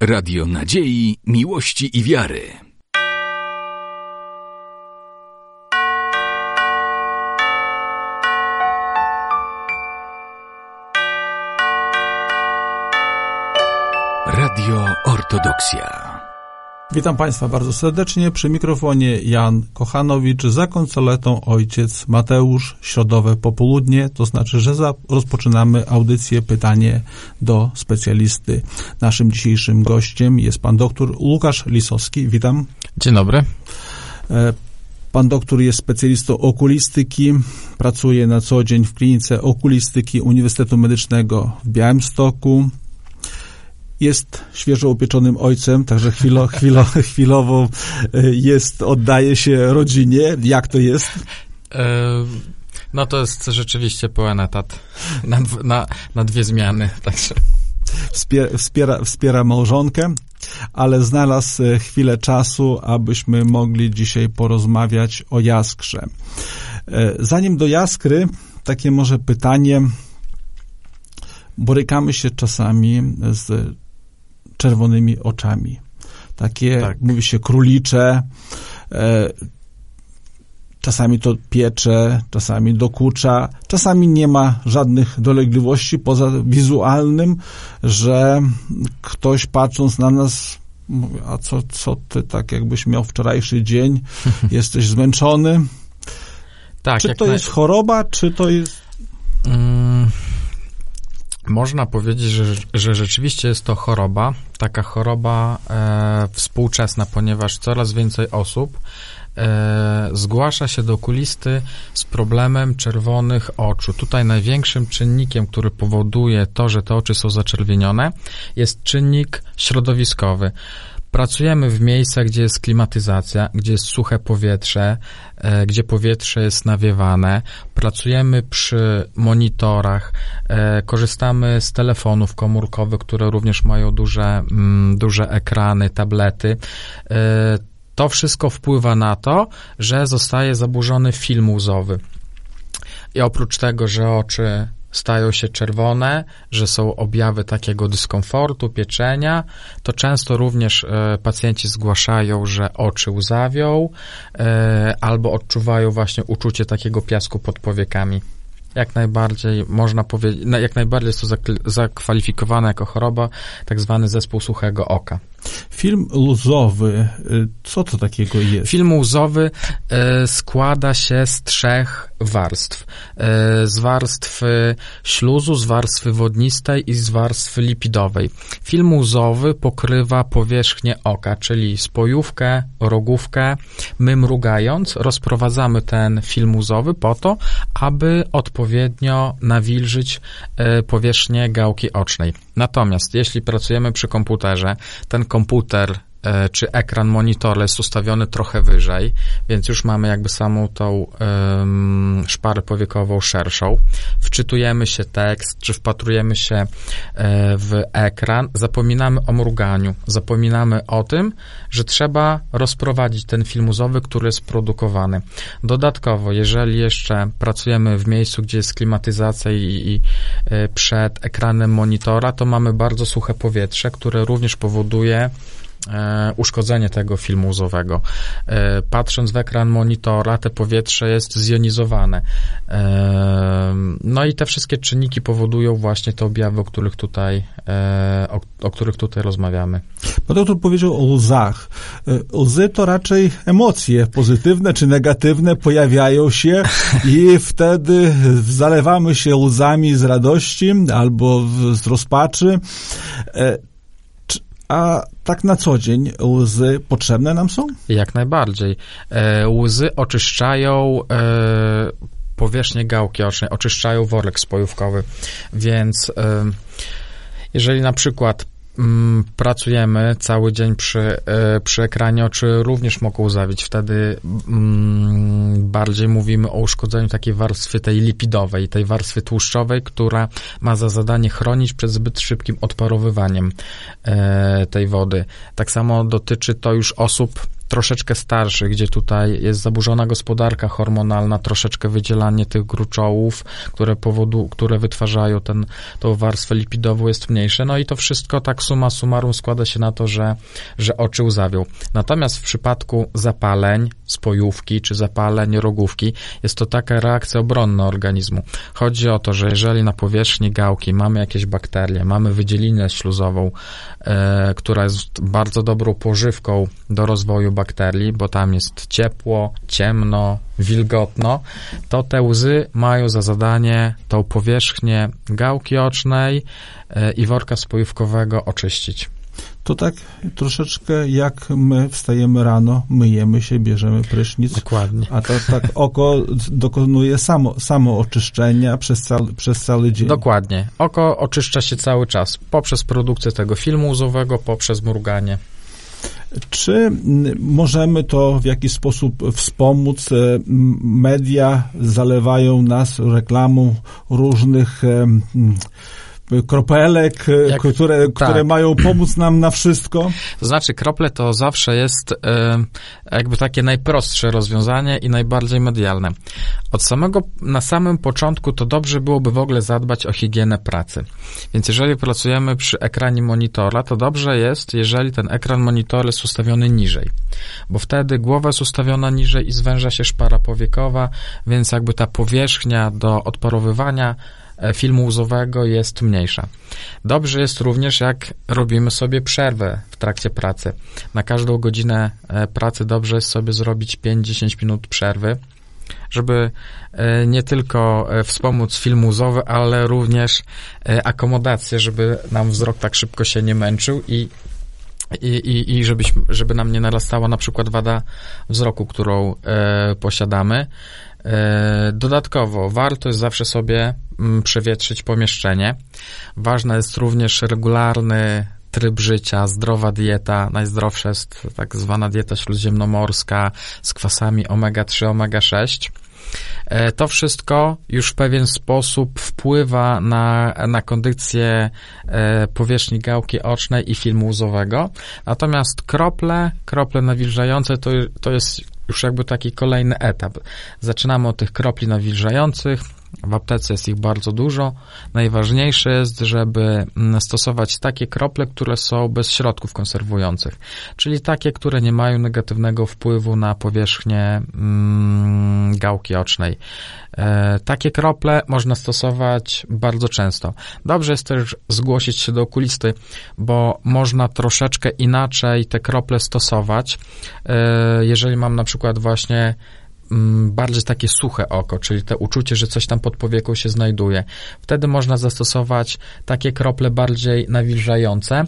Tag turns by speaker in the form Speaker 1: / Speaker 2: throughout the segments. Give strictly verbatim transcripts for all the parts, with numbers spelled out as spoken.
Speaker 1: Radio nadziei, miłości i wiary. Radio Ortodoksja.
Speaker 2: Witam Państwa bardzo serdecznie. Przy mikrofonie Jan Kochanowicz, za konsoletą ojciec Mateusz. Środowe popołudnie, to znaczy, że za, rozpoczynamy audycję Pytanie do specjalisty. Naszym dzisiejszym gościem jest pan doktor Łukasz Lisowski. Witam.
Speaker 3: Dzień dobry.
Speaker 2: Pan doktor jest specjalistą okulistyki, pracuje na co dzień w klinice okulistyki Uniwersytetu Medycznego w Białymstoku. Jest świeżo upieczonym ojcem, także chwilo, chwilo, chwilowo jest, oddaje się rodzinie. Jak to jest?
Speaker 3: No to jest rzeczywiście pełen etat na, na, na dwie zmiany. Także.
Speaker 2: Wspiera, wspiera, wspiera małżonkę, ale znalazł chwilę czasu, abyśmy mogli dzisiaj porozmawiać o jaskrze. Zanim do jaskry, takie może pytanie. Borykamy się czasami z czerwonymi oczami. Takie, tak. Mówi się, królicze. E, czasami to piecze, czasami dokucza. Czasami nie ma żadnych dolegliwości poza wizualnym, że ktoś patrząc na nas mówi, a co, co ty, tak jakbyś miał wczorajszy dzień, jesteś zmęczony. Tak, czy to naj... jest choroba, czy to jest... Mm.
Speaker 3: Można powiedzieć, że, że rzeczywiście jest to choroba, taka choroba e, współczesna, ponieważ coraz więcej osób e, zgłasza się do okulisty z problemem czerwonych oczu. Tutaj największym czynnikiem, który powoduje to, że te oczy są zaczerwienione, jest czynnik środowiskowy. Pracujemy w miejscach, gdzie jest klimatyzacja, gdzie jest suche powietrze, e, gdzie powietrze jest nawiewane. Pracujemy przy monitorach, e, korzystamy z telefonów komórkowych, które również mają duże, mm, duże ekrany, tablety. E, to wszystko wpływa na to, że zostaje zaburzony film łzowy. I oprócz tego, że oczy stają się czerwone, że są objawy takiego dyskomfortu, pieczenia, to często również e, pacjenci zgłaszają, że oczy łzawią e, albo odczuwają właśnie uczucie takiego piasku pod powiekami. Jak najbardziej można powiedzieć, jak najbardziej jest to zakwalifikowane jako choroba, tak zwany zespół suchego oka.
Speaker 2: Film łzowy, co to takiego jest?
Speaker 3: Film łzowy e, składa się z trzech warstw. E, z warstwy śluzu, z warstwy wodnistej i z warstwy lipidowej. Film łzowy pokrywa powierzchnię oka, czyli spojówkę, rogówkę. My mrugając rozprowadzamy ten film łzowy po to, aby odpowiednio nawilżyć e, powierzchnię gałki ocznej. Natomiast jeśli pracujemy przy komputerze, ten komputer e, czy ekran monitora jest ustawiony trochę wyżej, więc już mamy jakby samą tą e, szparę powiekową szerszą. Wczytujemy się tekst, czy wpatrujemy się e, w ekran, zapominamy o mruganiu, zapominamy o tym, że trzeba rozprowadzić ten film łzowy, który jest produkowany. Dodatkowo, jeżeli jeszcze pracujemy w miejscu, gdzie jest klimatyzacja i, i e, przed ekranem monitora, to mamy bardzo suche powietrze, które również powoduje E, uszkodzenie tego filmu łzowego. E, patrząc w ekran monitora, te powietrze jest zjonizowane. E, no i te wszystkie czynniki powodują właśnie te objawy, o których tutaj, e, o, o których tutaj rozmawiamy.
Speaker 2: Pan doktor powiedział o łzach. Łzy to raczej emocje pozytywne czy negatywne pojawiają się i wtedy zalewamy się łzami z radości albo z rozpaczy. E, A tak na co dzień łzy potrzebne nam są?
Speaker 3: Jak najbardziej. E, łzy oczyszczają e, powierzchnię gałki ocznej, oczyszczają worek spojówkowy, więc e, jeżeli na przykład m, pracujemy cały dzień przy, e, przy ekranie, oczy również mogą łzawić. Wtedy m, bardziej mówimy o uszkodzeniu takiej warstwy tej lipidowej, tej warstwy tłuszczowej, która ma za zadanie chronić przed zbyt szybkim odparowywaniem e, tej wody. Tak samo dotyczy to już osób troszeczkę starszych, gdzie tutaj jest zaburzona gospodarka hormonalna, troszeczkę wydzielanie tych gruczołów, które powodu, które wytwarzają ten, tą warstwę lipidową jest mniejsze. No i to wszystko tak summa summarum składa się na to, że, że oczy łzawią. Natomiast w przypadku zapaleń spojówki czy zapaleń rogówki jest to taka reakcja obronna organizmu. Chodzi o to, że jeżeli na powierzchni gałki mamy jakieś bakterie, mamy wydzielinę śluzową, e, która jest bardzo dobrą pożywką do rozwoju bakterii, bo tam jest ciepło, ciemno, wilgotno, to te łzy mają za zadanie tą powierzchnię gałki ocznej e, i worka spojówkowego oczyścić.
Speaker 2: To tak troszeczkę jak my wstajemy rano, myjemy się, bierzemy prysznic.
Speaker 3: Dokładnie.
Speaker 2: A to tak oko dokonuje samo, samo oczyszczenia przez cały, przez cały dzień.
Speaker 3: Dokładnie. Oko oczyszcza się cały czas poprzez produkcję tego filmu łzowego, poprzez mruganie.
Speaker 2: Czy możemy to w jakiś sposób wspomóc? Media zalewają nas reklamą różnych kropelek, Jak, które, tak. które mają pomóc nam na wszystko.
Speaker 3: To znaczy, krople to zawsze jest e, jakby takie najprostsze rozwiązanie i najbardziej medialne. Od samego, na samym początku to dobrze byłoby w ogóle zadbać o higienę pracy. Więc jeżeli pracujemy przy ekranie monitora, to dobrze jest, jeżeli ten ekran monitora jest ustawiony niżej, bo wtedy głowa jest ustawiona niżej i zwęża się szpara powiekowa, więc jakby ta powierzchnia do odparowywania filmu łzowego jest mniejsza. Dobrze jest również, jak robimy sobie przerwę w trakcie pracy. Na każdą godzinę pracy dobrze jest sobie zrobić pięć do dziesięciu minut przerwy, żeby nie tylko wspomóc film łzowy, ale również akomodację, żeby nam wzrok tak szybko się nie męczył i I, i, i żebyśmy, żeby nam nie narastała na przykład wada wzroku, którą e, posiadamy. E, dodatkowo warto jest zawsze sobie m, przewietrzyć pomieszczenie. Ważny jest również regularny tryb życia, zdrowa dieta. Najzdrowsza jest tak zwana dieta śródziemnomorska z kwasami omega trzy, omega sześć. To wszystko już w pewien sposób wpływa na, na kondycję powierzchni gałki ocznej i filmu łzowego. Natomiast krople, krople nawilżające to, to jest już jakby taki kolejny etap. Zaczynamy od tych kropli nawilżających. W aptece jest ich bardzo dużo. Najważniejsze jest, żeby stosować takie krople, które są bez środków konserwujących, czyli takie, które nie mają negatywnego wpływu na powierzchnię mm, gałki ocznej. E, takie krople można stosować bardzo często. Dobrze jest też zgłosić się do okulisty, bo można troszeczkę inaczej te krople stosować. E, jeżeli mam na przykład właśnie bardziej takie suche oko, czyli to uczucie, że coś tam pod powieką się znajduje. Wtedy można zastosować takie krople bardziej nawilżające,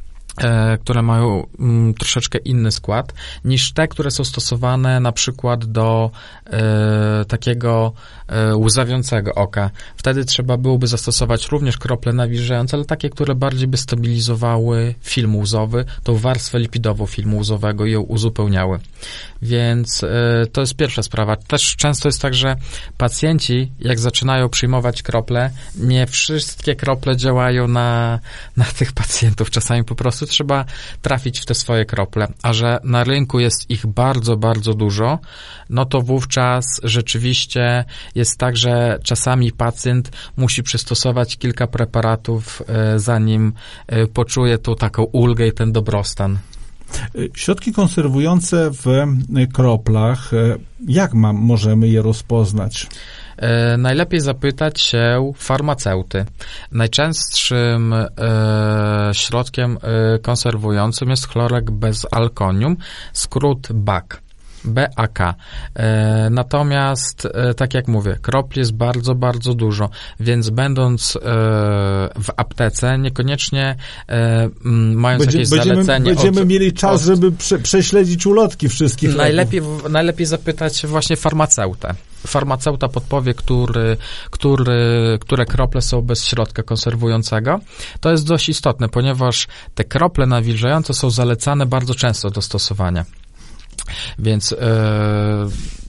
Speaker 3: e, które mają mm, troszeczkę inny skład, niż te, które są stosowane na przykład do e, takiego e, łzawiącego oka. Wtedy trzeba byłoby zastosować również krople nawilżające, ale takie, które bardziej by stabilizowały film łzowy, tą warstwę lipidową filmu łzowego i ją uzupełniały. Więc y, to jest pierwsza sprawa. Też często jest tak, że pacjenci, jak zaczynają przyjmować krople, nie wszystkie krople działają na, na tych pacjentów. Czasami po prostu trzeba trafić w te swoje krople, a że na rynku jest ich bardzo, bardzo dużo, no to wówczas rzeczywiście jest tak, że czasami pacjent musi przystosować kilka preparatów, y, zanim y, poczuje tą taką ulgę i ten dobrostan.
Speaker 2: Środki konserwujące w kroplach, jak mam, możemy je rozpoznać?
Speaker 3: E, najlepiej zapytać się farmaceuty. Najczęstszym e, środkiem e, konserwującym jest chlorek bezalkonium, skrót B A K. B A K. E, natomiast, e, tak jak mówię, kropli jest bardzo, bardzo dużo, więc będąc e, w aptece, niekoniecznie e, mając Będzie, jakieś
Speaker 2: będziemy,
Speaker 3: zalecenie...
Speaker 2: Będziemy
Speaker 3: od,
Speaker 2: mieli czas, od, żeby prze, prześledzić ulotki wszystkich.
Speaker 3: Najlepiej, najlepiej zapytać właśnie farmaceutę. Farmaceuta podpowie, który, który, które krople są bez środka konserwującego. To jest dość istotne, ponieważ te krople nawilżające są zalecane bardzo często do stosowania. Więc e,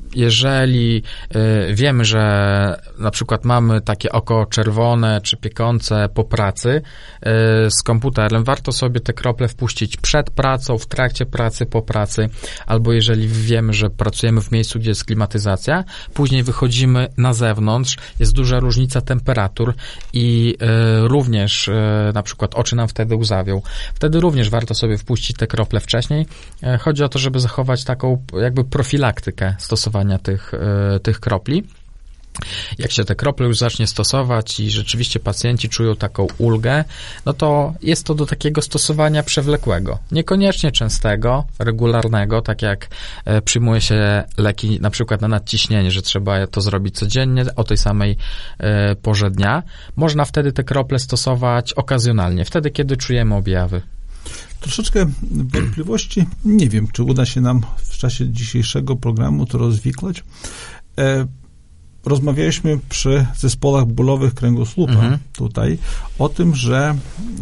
Speaker 3: jeżeli y, wiemy, że na przykład mamy takie oko czerwone czy piekące po pracy y, z komputerem, warto sobie te krople wpuścić przed pracą, w trakcie pracy, po pracy, albo jeżeli wiemy, że pracujemy w miejscu, gdzie jest klimatyzacja, później wychodzimy na zewnątrz, jest duża różnica temperatur i y, również y, na przykład oczy nam wtedy łzawią. Wtedy również warto sobie wpuścić te krople wcześniej. Y, chodzi o to, żeby zachować taką jakby profilaktykę stosowania tych, y, tych kropli. Jak się te krople już zacznie stosować i rzeczywiście pacjenci czują taką ulgę, no to jest to do takiego stosowania przewlekłego. Niekoniecznie częstego, regularnego, tak jak e, przyjmuje się leki na przykład na nadciśnienie, że trzeba to zrobić codziennie o tej samej e, porze dnia. Można wtedy te krople stosować okazjonalnie, wtedy kiedy czujemy objawy.
Speaker 2: Troszeczkę wątpliwości. Nie wiem, czy uda się nam w czasie dzisiejszego programu to rozwikłać. E, Rozmawialiśmy przy zespołach bólowych kręgosłupa mhm. tutaj o tym, że e,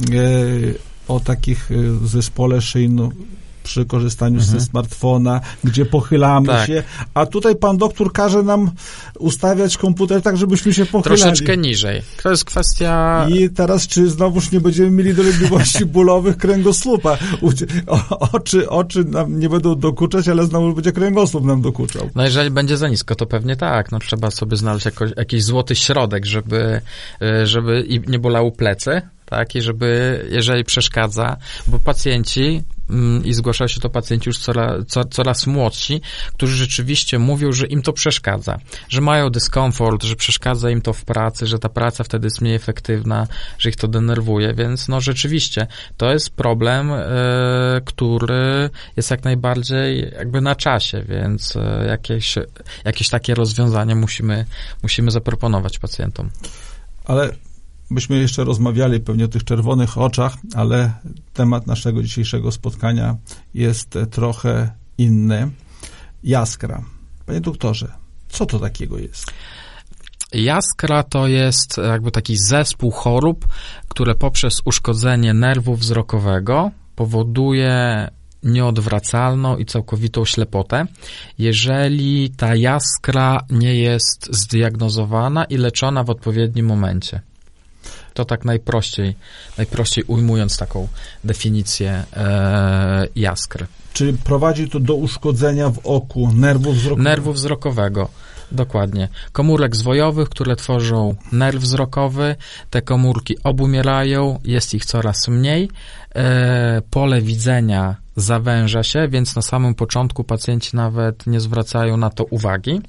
Speaker 2: o takich e, zespole szyjno przy korzystaniu mhm. ze smartfona, gdzie pochylamy tak. się, a tutaj pan doktor każe nam ustawiać komputer tak, żebyśmy się pochylali.
Speaker 3: Troszeczkę niżej. To jest kwestia...
Speaker 2: I teraz, czy znowuż nie będziemy mieli dolegliwości bólowych kręgosłupa? O, oczy, oczy nam nie będą dokuczać, ale znowu będzie kręgosłup nam dokuczał.
Speaker 3: No jeżeli będzie za nisko, to pewnie tak. No trzeba sobie znaleźć jakoś, jakiś złoty środek, żeby, żeby i nie bolały plecy. Tak, i żeby, jeżeli przeszkadza, bo pacjenci, mm, i zgłaszają się to pacjenci już coraz, co, coraz młodsi, którzy rzeczywiście mówią, że im to przeszkadza, że mają dyskomfort, że przeszkadza im to w pracy, że ta praca wtedy jest mniej efektywna, że ich to denerwuje, więc no rzeczywiście to jest problem, y, który jest jak najbardziej jakby na czasie, więc y, jakieś, jakieś takie rozwiązanie musimy, musimy zaproponować pacjentom.
Speaker 2: Ale byśmy jeszcze rozmawiali pewnie o tych czerwonych oczach, ale temat naszego dzisiejszego spotkania jest trochę inny. Jaskra. Panie doktorze, co to takiego jest?
Speaker 3: Jaskra to jest jakby taki zespół chorób, które poprzez uszkodzenie nerwu wzrokowego powoduje nieodwracalną i całkowitą ślepotę, jeżeli ta jaskra nie jest zdiagnozowana i leczona w odpowiednim momencie. To tak najprościej, najprościej ujmując taką definicję e, jaskry.
Speaker 2: Czyli prowadzi to do uszkodzenia w oku nerwu wzrokowego?
Speaker 3: Nerwu wzrokowego, dokładnie. Komórek zwojowych, które tworzą nerw wzrokowy, te komórki obumierają, jest ich coraz mniej, e, pole widzenia zawęża się, więc na samym początku pacjenci nawet nie zwracają na to uwagi.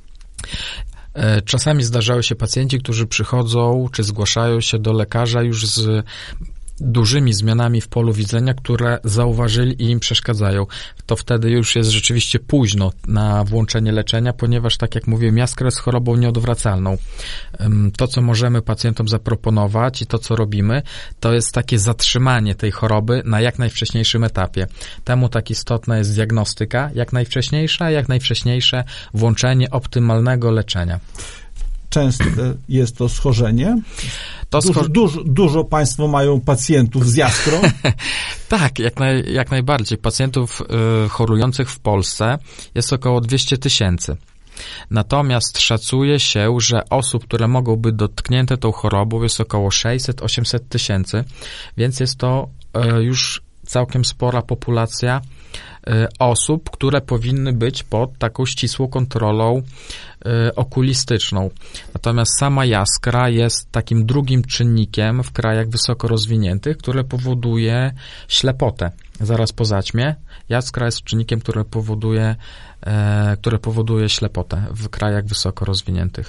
Speaker 3: Czasami zdarzają się pacjenci, którzy przychodzą czy zgłaszają się do lekarza już z dużymi zmianami w polu widzenia, które zauważyli i im przeszkadzają. To wtedy już jest rzeczywiście późno na włączenie leczenia, ponieważ, tak jak mówiłem, jaskra jest chorobą nieodwracalną. To, co możemy pacjentom zaproponować i to, co robimy, to jest takie zatrzymanie tej choroby na jak najwcześniejszym etapie. Temu tak istotna jest diagnostyka, jak najwcześniejsza, jak najwcześniejsze włączenie optymalnego leczenia.
Speaker 2: Często jest to schorzenie. To dużo, schor... dużo, dużo państwo mają pacjentów z jaskrą?
Speaker 3: Tak, jak, naj, jak najbardziej. Pacjentów y, chorujących w Polsce jest około dwieście tysięcy. Natomiast szacuje się, że osób, które mogą być dotknięte tą chorobą, jest około sześćset do osiemset tysięcy, więc jest to y, już całkiem spora populacja y, osób, które powinny być pod taką ścisłą kontrolą y, okulistyczną. Natomiast sama jaskra jest takim drugim czynnikiem w krajach wysoko rozwiniętych, które powoduje ślepotę zaraz po zaćmie. Jaskra jest czynnikiem, który powoduje, y, które powoduje ślepotę w krajach wysoko rozwiniętych.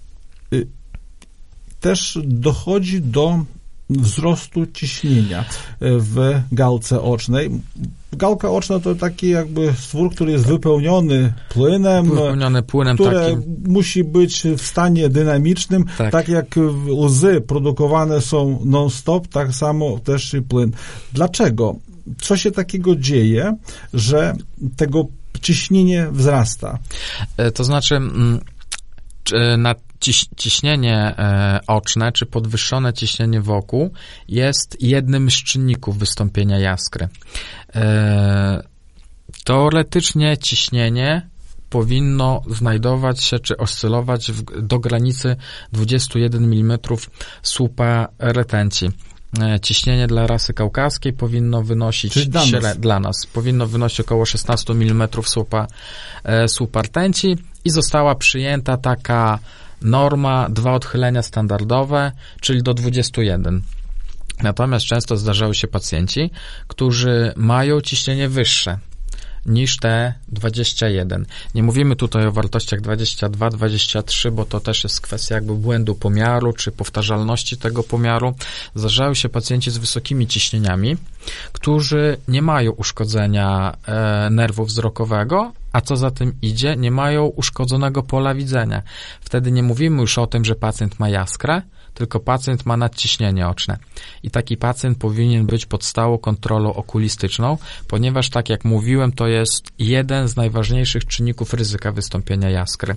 Speaker 2: Też dochodzi do wzrostu ciśnienia w gałce ocznej. Gałka oczna to taki jakby stwór, który jest wypełniony płynem,
Speaker 3: wypełniony płynem
Speaker 2: które
Speaker 3: takim.
Speaker 2: musi być w stanie dynamicznym. Tak. tak jak łzy produkowane są non-stop, tak samo też i płyn. Dlaczego? Co się takiego dzieje, że tego ciśnienie wzrasta?
Speaker 3: To znaczy na ciśnienie oczne, czy podwyższone ciśnienie wokół jest jednym z czynników wystąpienia jaskry. Teoretycznie ciśnienie powinno znajdować się, czy oscylować w, do granicy dwadzieścia jeden milimetrów słupa retencji. Ciśnienie dla rasy kaukaskiej powinno wynosić
Speaker 2: dla
Speaker 3: śre,
Speaker 2: nas.
Speaker 3: dla nas powinno wynosić około szesnaście milimetrów słupa, e, słupa rtęci i została przyjęta taka norma, dwa odchylenia standardowe, czyli do dwudziestu jeden. Natomiast często zdarzają się pacjenci, którzy mają ciśnienie wyższe niż te dwadzieścia jeden. Nie mówimy tutaj o wartościach dwadzieścia dwa, dwadzieścia trzy, bo to też jest kwestia jakby błędu pomiaru, czy powtarzalności tego pomiaru. Zdarzają się pacjenci z wysokimi ciśnieniami, którzy nie mają uszkodzenia e, nerwu wzrokowego, a co za tym idzie, nie mają uszkodzonego pola widzenia. Wtedy nie mówimy już o tym, że pacjent ma jaskrę, tylko pacjent ma nadciśnienie oczne. I taki pacjent powinien być pod stałą kontrolą okulistyczną, ponieważ, tak jak mówiłem, to jest jeden z najważniejszych czynników ryzyka wystąpienia jaskry.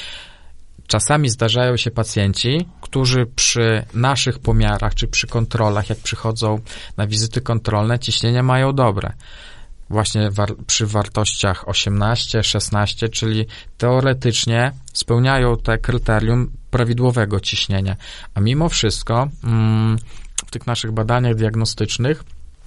Speaker 3: Czasami zdarzają się pacjenci, którzy przy naszych pomiarach, czy przy kontrolach, jak przychodzą na wizyty kontrolne, ciśnienie mają dobre. Właśnie war- przy wartościach osiemnaście, szesnaście, czyli teoretycznie spełniają te kryterium prawidłowego ciśnienia. A mimo wszystko mm, w tych naszych badaniach diagnostycznych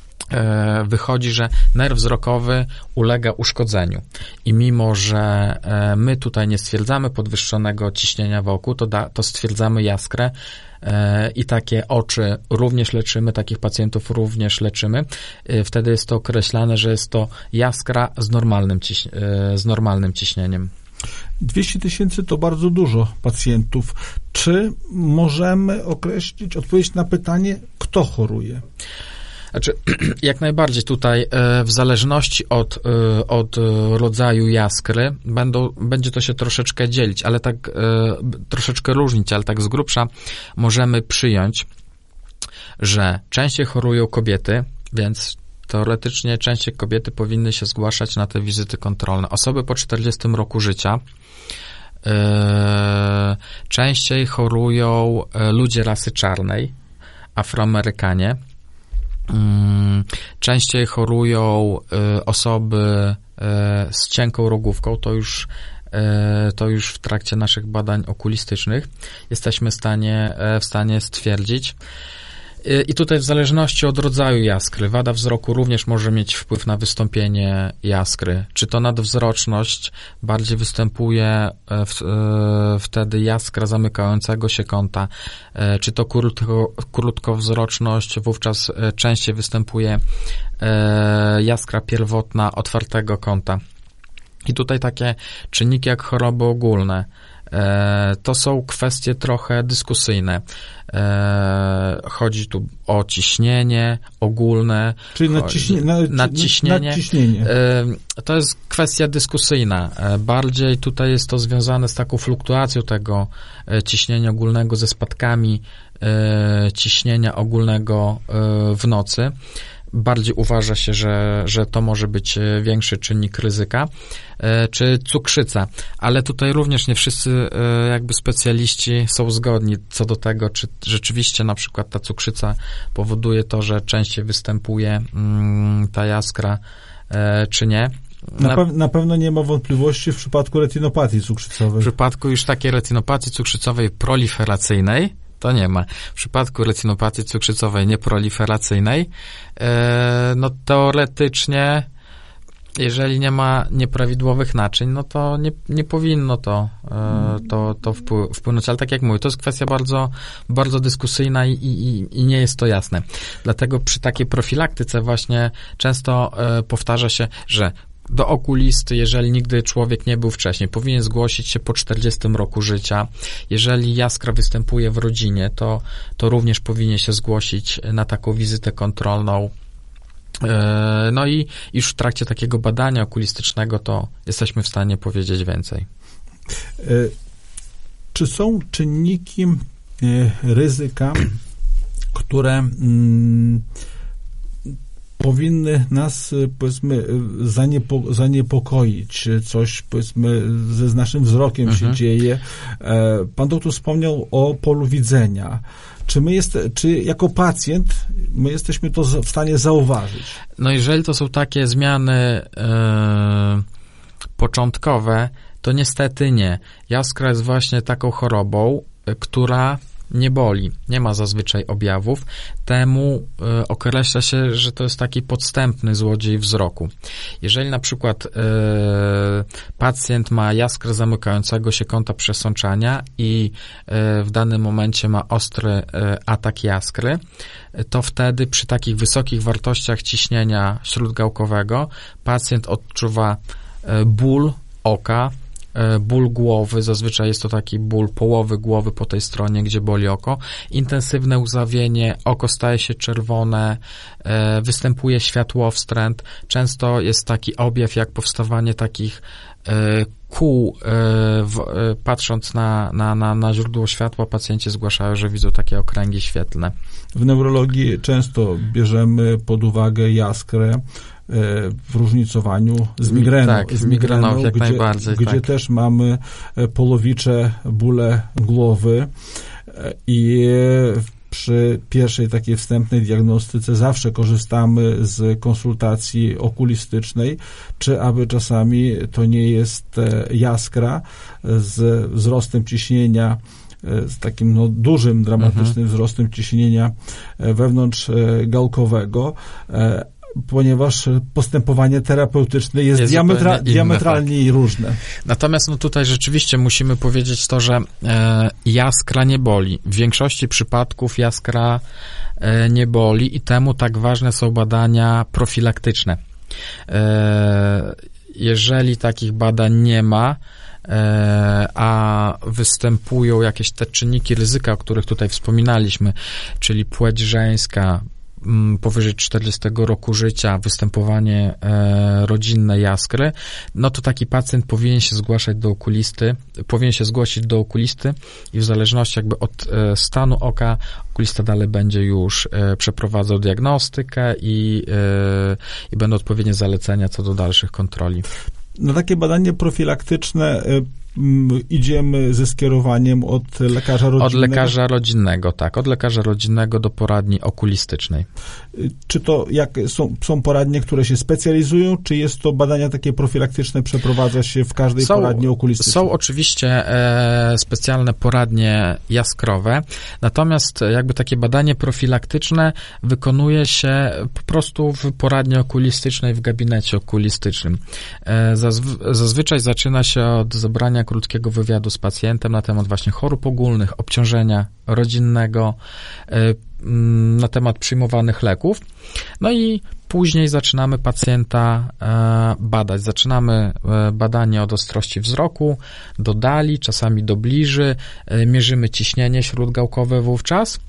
Speaker 3: e, wychodzi, że nerw wzrokowy ulega uszkodzeniu. I mimo, że e, my tutaj nie stwierdzamy podwyższonego ciśnienia wokół, to, da, to stwierdzamy jaskrę, i takie oczy również leczymy, takich pacjentów również leczymy. Wtedy jest to określane, że jest to jaskra z normalnym, ciś- z normalnym ciśnieniem.
Speaker 2: dwieście tysięcy to bardzo dużo pacjentów. Czy możemy określić, odpowiedzieć na pytanie, kto choruje?
Speaker 3: Znaczy, jak najbardziej tutaj w zależności od, od rodzaju jaskry będą, będzie to się troszeczkę dzielić, ale tak troszeczkę różnić, ale tak z grubsza możemy przyjąć, że częściej chorują kobiety, więc teoretycznie częściej kobiety powinny się zgłaszać na te wizyty kontrolne. Osoby po czterdziestym roku życia, częściej chorują ludzie rasy czarnej, Afroamerykanie, częściej chorują y, osoby y, z cienką rogówką, to już, y, to już w trakcie naszych badań okulistycznych jesteśmy w stanie, w stanie stwierdzić. Y, I tutaj w zależności od rodzaju jaskry, wada wzroku również może mieć wpływ na wystąpienie jaskry. Czy to nadwzroczność, bardziej występuje w, y, wtedy jaskra zamykającego się kąta, y, czy to krótko, krótkowzroczność, wówczas y, częściej występuje y, jaskra pierwotna otwartego kąta. I tutaj takie czynniki jak choroby ogólne, e, to są kwestie trochę dyskusyjne. E, chodzi tu o ciśnienie ogólne.
Speaker 2: Czyli nadciśnie, nad,
Speaker 3: nadciśnienie.
Speaker 2: nadciśnienie.
Speaker 3: E, to jest kwestia dyskusyjna. E, bardziej tutaj jest to związane z taką fluktuacją tego e, ciśnienia ogólnego ze spadkami e, ciśnienia ogólnego e, w nocy. Bardziej uważa się, że, że to może być większy czynnik ryzyka, czy cukrzyca, ale tutaj również nie wszyscy jakby specjaliści są zgodni co do tego, czy rzeczywiście na przykład ta cukrzyca powoduje to, że częściej występuje ta jaskra, czy nie.
Speaker 2: Na, pe- na pewno nie ma wątpliwości w przypadku retinopatii cukrzycowej.
Speaker 3: W przypadku już takiej retinopatii cukrzycowej proliferacyjnej to nie ma. W przypadku retinopatii cukrzycowej nieproliferacyjnej, e, no teoretycznie, jeżeli nie ma nieprawidłowych naczyń, no to nie, nie powinno to, e, to, to wpły- wpłynąć. Ale tak jak mówię, to jest kwestia bardzo, bardzo dyskusyjna i, i, i nie jest to jasne. Dlatego przy takiej profilaktyce właśnie często e, powtarza się, że do okulisty, jeżeli nigdy człowiek nie był wcześniej, powinien zgłosić się po czterdziestym roku życia. Jeżeli jaskra występuje w rodzinie, to, to również powinien się zgłosić na taką wizytę kontrolną. No i już w trakcie takiego badania okulistycznego to jesteśmy w stanie powiedzieć więcej.
Speaker 2: Czy są czynniki ryzyka, które mm, powinny nas, powiedzmy, zaniepo, zaniepokoić, coś, powiedzmy, ze z naszym wzrokiem mhm. się dzieje. Pan doktor wspomniał o polu widzenia. Czy my jest, czy jako pacjent my jesteśmy to w stanie zauważyć?
Speaker 3: No jeżeli to są takie zmiany yy, początkowe, to niestety nie. Jaskra jest właśnie taką chorobą, która nie boli, nie ma zazwyczaj objawów, temu y, określa się, że to jest taki podstępny złodziej wzroku. Jeżeli na przykład y, pacjent ma jaskrę zamykającego się kąta przesączania i y, w danym momencie ma ostry y, atak jaskry, to wtedy przy takich wysokich wartościach ciśnienia śródgałkowego pacjent odczuwa y, ból oka, ból głowy, zazwyczaj jest to taki ból połowy głowy po tej stronie, gdzie boli oko, intensywne łzawienie, oko staje się czerwone, występuje światłowstręt, często jest taki objaw jak powstawanie takich kół, w, patrząc na, na, na, na źródło światła, pacjenci zgłaszają, że widzą takie okręgi świetlne.
Speaker 2: W neurologii często bierzemy pod uwagę jaskrę w różnicowaniu z migreną.
Speaker 3: Tak, z migreną jak
Speaker 2: gdzie,
Speaker 3: najbardziej.
Speaker 2: Gdzie
Speaker 3: tak.
Speaker 2: też mamy polowicze bóle głowy i przy pierwszej takiej wstępnej diagnostyce zawsze korzystamy z konsultacji okulistycznej, czy aby czasami to nie jest jaskra z wzrostem ciśnienia, z takim no, dużym, dramatycznym mhm. wzrostem ciśnienia wewnątrzgałkowego, ponieważ postępowanie terapeutyczne jest, jest diametra- diametralnie tak. różne.
Speaker 3: Natomiast no tutaj rzeczywiście musimy powiedzieć to, że e, jaskra nie boli. W większości przypadków jaskra e, nie boli i temu tak ważne są badania profilaktyczne. E, jeżeli takich badań nie ma, e, a występują jakieś te czynniki ryzyka, o których tutaj wspominaliśmy, czyli płeć żeńska, powyżej czterdziestego roku życia, występowanie e, rodzinne jaskry, no to taki pacjent powinien się zgłaszać do okulisty, powinien się zgłosić do okulisty i w zależności jakby od e, stanu oka okulista dalej będzie już e, przeprowadzał diagnostykę i, e, i będą odpowiednie zalecenia co do dalszych kontroli.
Speaker 2: Na takie badanie profilaktyczne y, idziemy ze skierowaniem od lekarza rodzinnego?
Speaker 3: Od lekarza rodzinnego, tak. Od lekarza rodzinnego do poradni okulistycznej.
Speaker 2: Czy to jak są, są poradnie, które się specjalizują, czy jest to badania takie profilaktyczne, przeprowadza się w każdej są, poradni okulistycznej?
Speaker 3: Są oczywiście e, specjalne poradnie jaskrowe, natomiast jakby takie badanie profilaktyczne wykonuje się po prostu w poradni okulistycznej, w gabinecie okulistycznym. E, zazw- zazwyczaj zaczyna się od zebrania krótkiego wywiadu z pacjentem na temat właśnie chorób ogólnych, obciążenia rodzinnego, na temat przyjmowanych leków. No i później zaczynamy pacjenta badać. Zaczynamy badanie od ostrości wzroku, do dali, czasami do bliży. Mierzymy ciśnienie śródgałkowe wówczas.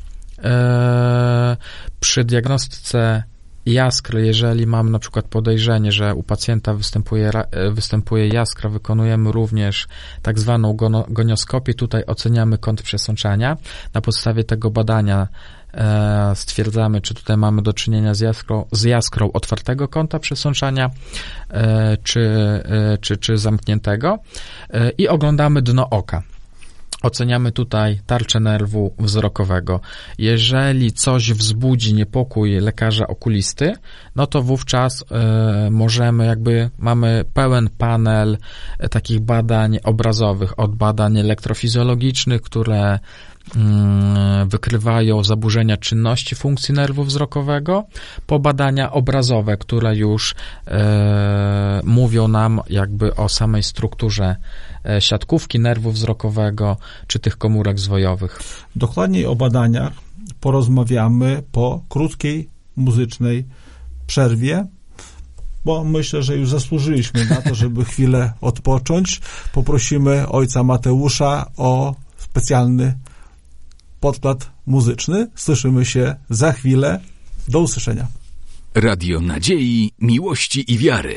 Speaker 3: Przy diagnostyce jaskry, jeżeli mamy na przykład podejrzenie, że u pacjenta występuje, występuje jaskra, wykonujemy również tak zwaną gonioskopię. Tutaj oceniamy kąt przesączania. Na podstawie tego badania e, stwierdzamy, czy tutaj mamy do czynienia z jaskrą, z jaskrą otwartego kąta przesączania, e, czy, e, czy, czy zamkniętego e, i oglądamy dno oka. Oceniamy tutaj tarczę nerwu wzrokowego. Jeżeli coś wzbudzi niepokój lekarza okulisty, no to wówczas y, możemy jakby, mamy pełen panel y, takich badań obrazowych, od badań elektrofizjologicznych, które y, wykrywają zaburzenia czynności funkcji nerwu wzrokowego, po badania obrazowe, które już y, mówią nam jakby o samej strukturze siatkówki nerwu wzrokowego, czy tych komórek zwojowych.
Speaker 2: Dokładniej o badaniach porozmawiamy po krótkiej muzycznej przerwie, bo myślę, że już zasłużyliśmy na to, żeby chwilę odpocząć. Poprosimy ojca Mateusza o specjalny podkład muzyczny. Słyszymy się za chwilę. Do usłyszenia.
Speaker 1: Radio Nadziei, Miłości i Wiary.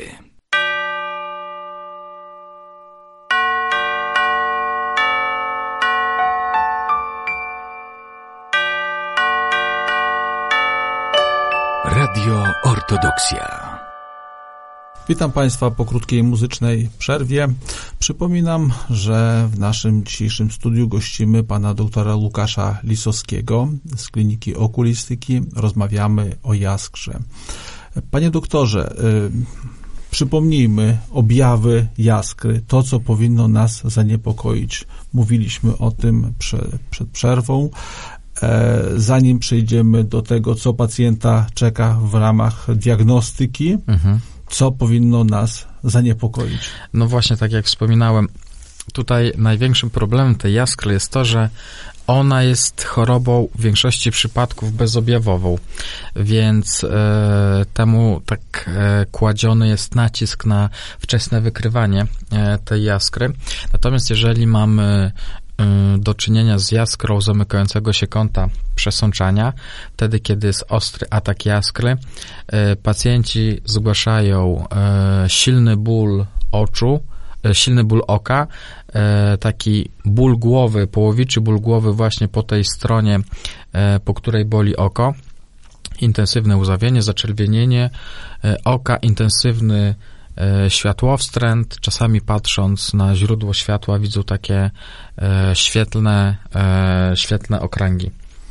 Speaker 1: Radio Ortodoksja.
Speaker 2: Witam Państwa po krótkiej muzycznej przerwie. Przypominam, że w naszym dzisiejszym studiu gościmy pana doktora Łukasza Lisowskiego z Kliniki Okulistyki. Rozmawiamy o jaskrze. Panie doktorze, Przypomnijmy objawy jaskry, to, co powinno nas zaniepokoić. Mówiliśmy o tym przed, przed przerwą. E, zanim przejdziemy do tego, co pacjenta czeka w ramach diagnostyki, mhm. co powinno nas zaniepokoić?
Speaker 3: No właśnie, tak jak wspominałem, tutaj największym problemem tej jaskry jest to, że ona jest chorobą w większości przypadków bezobjawową, więc e, temu tak e, kładziony jest nacisk na wczesne wykrywanie e, tej jaskry. Natomiast jeżeli mamy e, do czynienia z jaskrą zamykającego się kąta przesączania, wtedy kiedy jest ostry atak jaskry, e, pacjenci zgłaszają e, silny ból oczu, silny ból oka, taki ból głowy, połowiczy ból głowy właśnie po tej stronie, po której boli oko, intensywne łzawienie, zaczerwienienie oka, intensywny światłowstręt, czasami patrząc na źródło światła widzą takie świetlne, świetlne okręgi.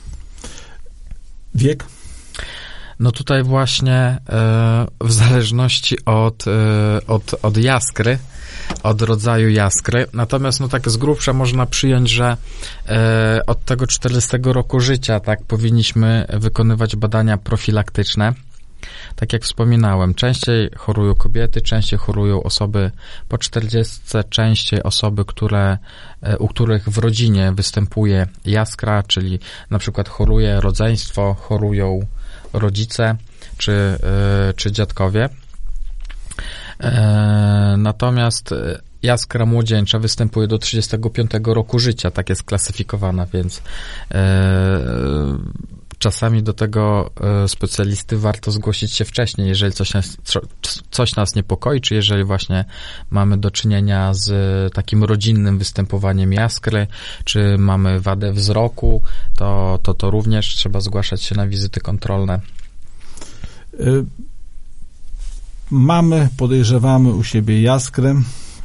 Speaker 2: Wiek?
Speaker 3: No tutaj właśnie w zależności od, od, od jaskry, od rodzaju jaskry. Natomiast no tak z grubsza można przyjąć, że e, od tego czterdziestego roku życia tak powinniśmy wykonywać badania profilaktyczne. Tak jak wspominałem, częściej chorują kobiety, częściej chorują osoby po czterdziestce, częściej osoby, które, e, u których w rodzinie występuje jaskra, czyli na przykład choruje rodzeństwo, chorują rodzice czy, e, czy dziadkowie. E, natomiast jaskra młodzieńcza występuje do trzydziestego piątego roku życia, tak jest klasyfikowana, więc e, czasami do tego e, specjalisty warto zgłosić się wcześniej, jeżeli coś nas, coś nas niepokoi, czy jeżeli właśnie mamy do czynienia z takim rodzinnym występowaniem jaskry, czy mamy wadę wzroku, to to, to również trzeba zgłaszać się na wizyty kontrolne.
Speaker 2: Y- Mamy, podejrzewamy u siebie jaskrę,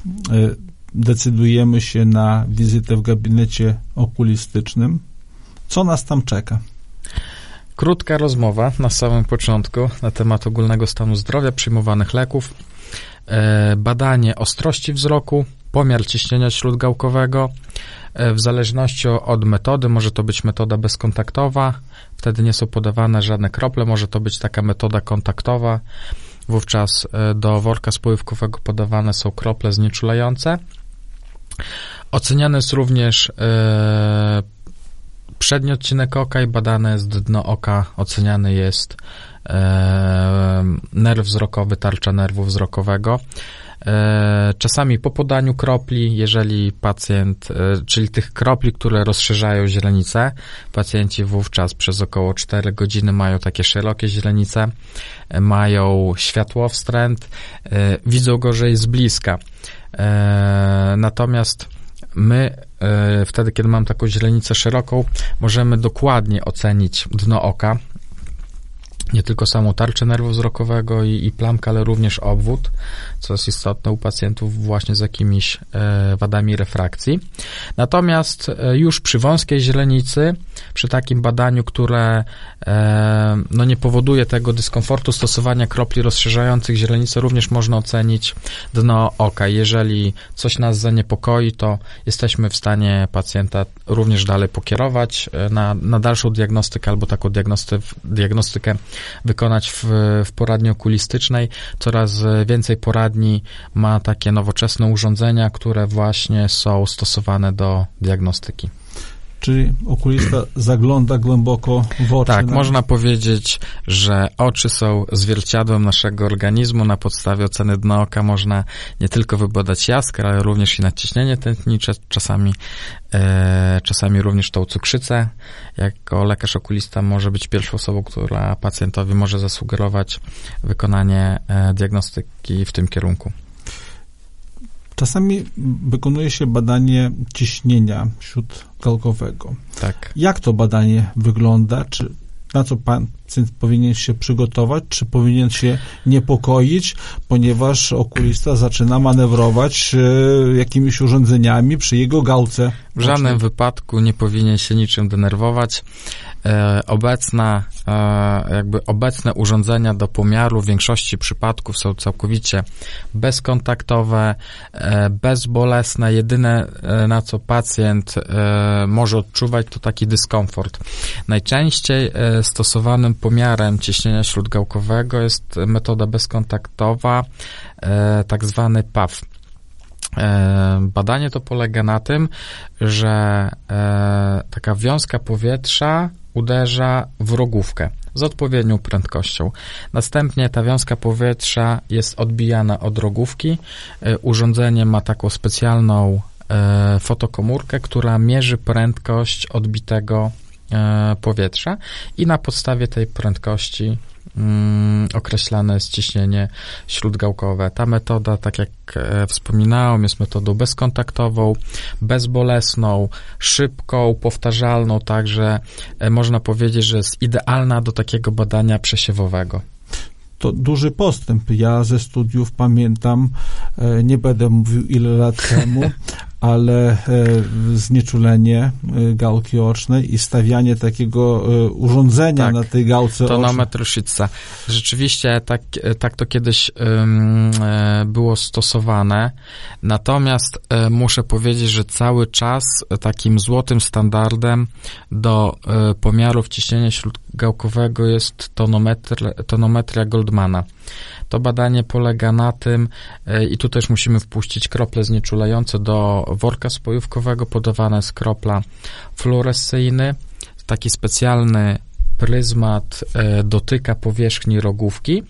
Speaker 2: decydujemy się na wizytę w gabinecie okulistycznym. Co nas tam czeka?
Speaker 3: Krótka rozmowa na samym początku na temat ogólnego stanu zdrowia, przyjmowanych leków, badanie ostrości wzroku, pomiar ciśnienia śródgałkowego. W zależności od metody, może to być metoda bezkontaktowa, wtedy nie są podawane żadne krople, może to być taka metoda kontaktowa. Wówczas do worka spływkowego podawane są krople znieczulające. Oceniany jest również e, przedni odcinek oka i badane jest dno oka. Oceniany jest e, nerw wzrokowy, tarcza nerwu wzrokowego. E, czasami po podaniu kropli, jeżeli pacjent, e, czyli tych kropli, które rozszerzają źrenicę, pacjenci wówczas przez około cztery godziny mają takie szerokie źrenice, e, mają światłowstręt, e, widzą gorzej z bliska. E, natomiast my e, wtedy, kiedy mamy taką źrenicę szeroką, możemy dokładnie ocenić dno oka, nie tylko samą tarczę nerwu wzrokowego i, i plamkę, ale również obwód, co jest istotne u pacjentów właśnie z jakimiś e, wadami refrakcji. Natomiast e, już przy wąskiej źrenicy, przy takim badaniu, które e, no nie powoduje tego dyskomfortu stosowania kropli rozszerzających źrenicę, również można ocenić dno oka. Jeżeli coś nas zaniepokoi, to jesteśmy w stanie pacjenta również dalej pokierować na, na dalszą diagnostykę albo taką diagnosty, diagnostykę wykonać w, w poradni okulistycznej. Coraz więcej poradni ma takie nowoczesne urządzenia, które właśnie są stosowane do diagnostyki.
Speaker 2: Czyli okulista zagląda głęboko w oczy.
Speaker 3: Tak,
Speaker 2: na...
Speaker 3: można powiedzieć, że oczy są zwierciadłem naszego organizmu. Na podstawie oceny dna oka można nie tylko wybadać jaskrę, ale również i nadciśnienie tętnicze, czasami, e, czasami również tą cukrzycę. Jako lekarz okulista może być pierwszą osobą, która pacjentowi może zasugerować wykonanie e, diagnostyki w tym kierunku.
Speaker 2: Czasami wykonuje się badanie ciśnienia śródgałkowego.
Speaker 3: Tak.
Speaker 2: Jak to badanie wygląda? Czy na co pan pacjent powinien się przygotować, czy powinien się niepokoić, ponieważ okulista zaczyna manewrować e, jakimiś urządzeniami przy jego gałce?
Speaker 3: W żadnym wypadku nie powinien się niczym denerwować. E, obecna, e, jakby obecne urządzenia do pomiaru w większości przypadków są całkowicie bezkontaktowe, e, bezbolesne. Jedyne, e, na co pacjent e, może odczuwać, to taki dyskomfort. Najczęściej e, stosowanym pomiarem ciśnienia śródgałkowego jest metoda bezkontaktowa, e, tak zwany P A F. Badanie to polega na tym, że e, taka wiązka powietrza uderza w rogówkę z odpowiednią prędkością. Następnie ta wiązka powietrza jest odbijana od rogówki. E, urządzenie ma taką specjalną e, fotokomórkę, która mierzy prędkość odbitego e, powietrza i na podstawie tej prędkości Mm, określane jest ciśnienie śródgałkowe. Ta metoda, tak jak e, wspominałem, jest metodą bezkontaktową, bezbolesną, szybką, powtarzalną, także e, można powiedzieć, że jest idealna do takiego badania przesiewowego.
Speaker 2: To duży postęp. Ja ze studiów pamiętam, e, nie będę mówił ile lat temu, ale e, znieczulenie e, gałki ocznej i stawianie takiego e, urządzenia tak, na tej gałce ocznej.
Speaker 3: Tonometr Schütza. Rzeczywiście tak, tak to kiedyś um, e, było stosowane, natomiast e, muszę powiedzieć, że cały czas takim złotym standardem do e, pomiarów ciśnienia śródgałkowego jest tonometr, tonometria Goldmana. To badanie polega na tym, i tu też musimy wpuścić krople znieczulające do worka spojówkowego. Podawana jest kropla fluorescyjny. Taki specjalny pryzmat dotyka powierzchni rogówki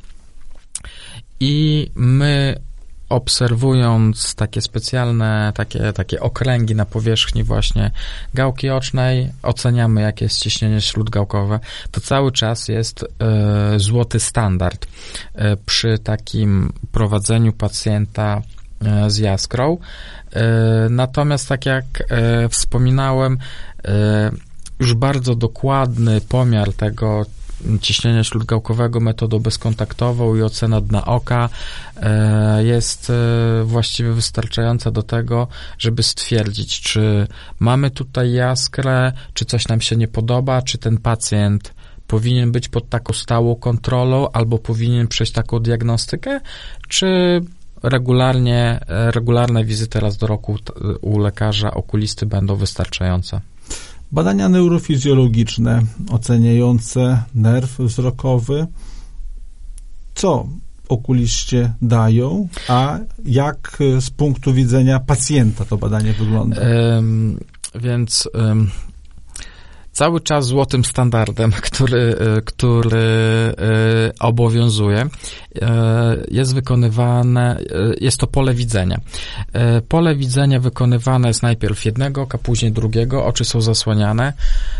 Speaker 3: i my, obserwując takie specjalne, takie, takie okręgi na powierzchni właśnie gałki ocznej, oceniamy, jakie jest ciśnienie śródgałkowe. To cały czas jest e, złoty standard e, przy takim prowadzeniu pacjenta e, z jaskrą. E, natomiast, tak jak e, wspominałem, e, już bardzo dokładny pomiar tego ciśnienia śródgałkowego metodą bezkontaktową i ocena dna oka e, jest e, właściwie wystarczająca do tego, żeby stwierdzić, czy mamy tutaj jaskrę, czy coś nam się nie podoba, czy ten pacjent powinien być pod taką stałą kontrolą, albo powinien przejść taką diagnostykę, czy regularnie, regularne wizyty raz do roku u lekarza okulisty będą wystarczające.
Speaker 2: Badania neurofizjologiczne oceniające nerw wzrokowy. Co okuliście dają, a jak z punktu widzenia pacjenta to badanie wygląda?
Speaker 3: Um, więc um, cały czas złotym standardem, który, który obowiązuje, jest wykonywane, jest to pole widzenia. Pole widzenia wykonywane jest najpierw jednego oka, później drugiego, oczy są zasłaniane.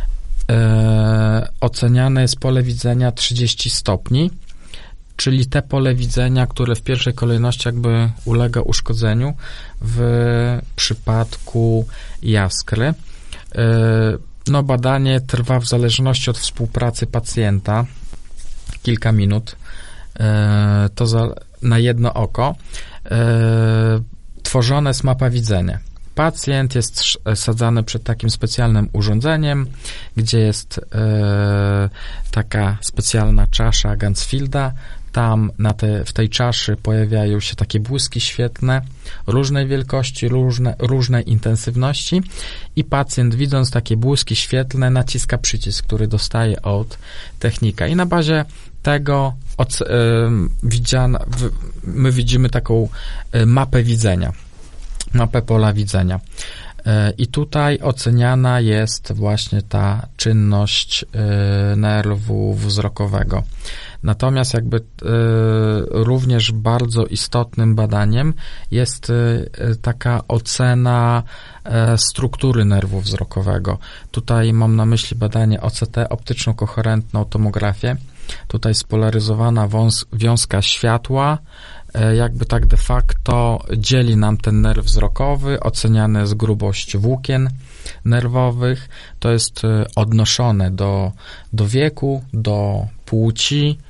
Speaker 3: Oceniane jest pole widzenia trzydzieści stopni, czyli te pole widzenia, które w pierwszej kolejności jakby ulega uszkodzeniu w przypadku jaskry. No, badanie trwa w zależności od współpracy pacjenta kilka minut, e, to za, na jedno oko. E, tworzona jest mapa widzenia. Pacjent jest sadzany przed takim specjalnym urządzeniem, gdzie jest e, taka specjalna czasza Gansfielda. Tam na te, w tej czaszy pojawiają się takie błyski świetlne, różnej wielkości, różne, różnej intensywności i pacjent, widząc takie błyski świetlne, naciska przycisk, który dostaje od technika. I na bazie tego od, y, widziana, w, my widzimy taką y, mapę widzenia, mapę pola widzenia. Y, I tutaj oceniana jest właśnie ta czynność y, nerwu wzrokowego. Natomiast jakby y, również bardzo istotnym badaniem jest y, taka ocena y, struktury nerwu wzrokowego. Tutaj mam na myśli badanie O C T, optyczno-koherentną tomografię. Tutaj spolaryzowana wąs- wiązka światła y, jakby tak de facto dzieli nam ten nerw wzrokowy, oceniane jest grubość włókien nerwowych. To jest y, odnoszone do, do wieku, do płci,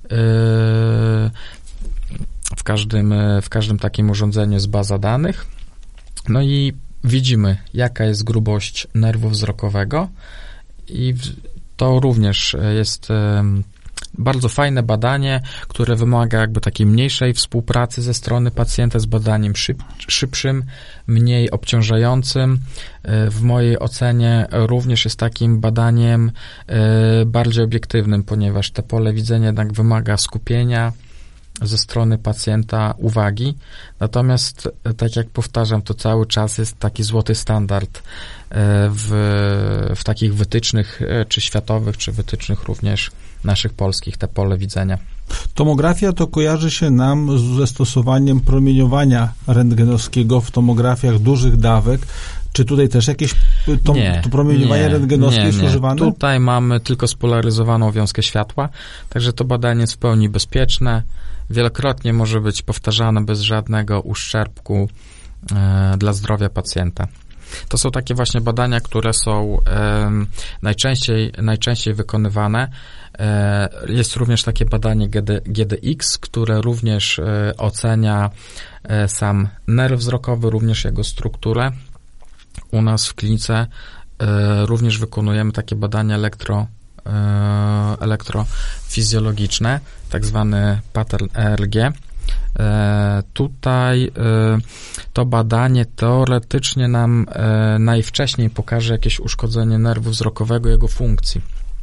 Speaker 3: w każdym, w każdym takim urządzeniu jest baza danych. No i widzimy, jaka jest grubość nerwu wzrokowego i to również jest bardzo fajne badanie, które wymaga jakby takiej mniejszej współpracy ze strony pacjenta, z badaniem szyb, szybszym, mniej obciążającym. W mojej ocenie również jest takim badaniem bardziej obiektywnym, ponieważ te pole widzenia jednak wymaga skupienia ze strony pacjenta, uwagi. Natomiast, tak jak powtarzam, to cały czas jest taki złoty standard w, w takich wytycznych, czy światowych, czy wytycznych również naszych polskich, te pole widzenia.
Speaker 2: Tomografia to kojarzy się nam ze stosowaniem promieniowania rentgenowskiego w tomografiach dużych dawek. Czy tutaj też jakieś to,
Speaker 3: nie,
Speaker 2: to promieniowanie
Speaker 3: nie,
Speaker 2: rentgenowskie
Speaker 3: nie,
Speaker 2: jest
Speaker 3: nie.
Speaker 2: używane?
Speaker 3: Tutaj mamy tylko spolaryzowaną wiązkę światła, także to badanie jest w pełni bezpieczne. Wielokrotnie może być powtarzane bez żadnego uszczerbku e, dla zdrowia pacjenta. To są takie właśnie badania, które są e, najczęściej, najczęściej wykonywane. E, jest również takie badanie G D, G D X, które również e, ocenia e, sam nerw wzrokowy, również jego strukturę. U nas w klinice e, również wykonujemy takie badania elektro, e, elektrofizjologiczne, tak zwany pattern E R G. E, tutaj e, to badanie teoretycznie nam e, najwcześniej pokaże jakieś uszkodzenie nerwu wzrokowego, jego funkcji.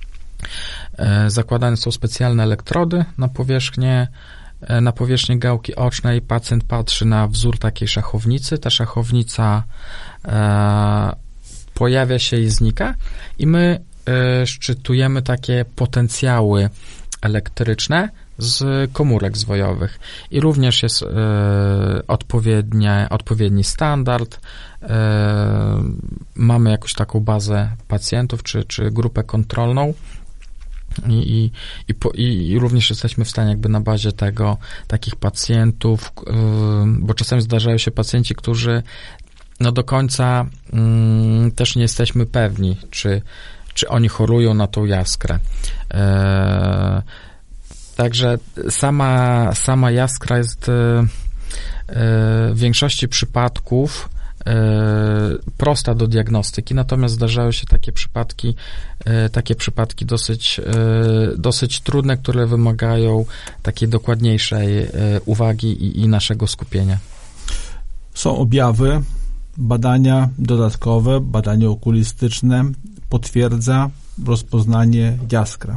Speaker 3: E, zakładane są specjalne elektrody na powierzchnię e, na powierzchnię gałki ocznej. Pacjent patrzy na wzór takiej szachownicy. Ta szachownica e, pojawia się i znika i my e, szczytujemy takie potencjały elektryczne z komórek zwojowych. I również jest e, odpowiednie, odpowiedni standard. E, mamy jakąś taką bazę pacjentów, czy, czy grupę kontrolną i, i, i, po, i, i również jesteśmy w stanie jakby na bazie tego, takich pacjentów, e, bo czasami zdarzają się pacjenci, którzy no do końca mm, też nie jesteśmy pewni, czy, czy oni chorują na tą jaskrę. E, Także sama, sama jaskra jest e, e, w większości przypadków e, prosta do diagnostyki, natomiast zdarzają się takie przypadki, e, takie przypadki dosyć, e, dosyć trudne, które wymagają takiej dokładniejszej e, uwagi i, i naszego skupienia.
Speaker 2: Są objawy, badania dodatkowe, badanie okulistyczne potwierdza rozpoznanie jaskra.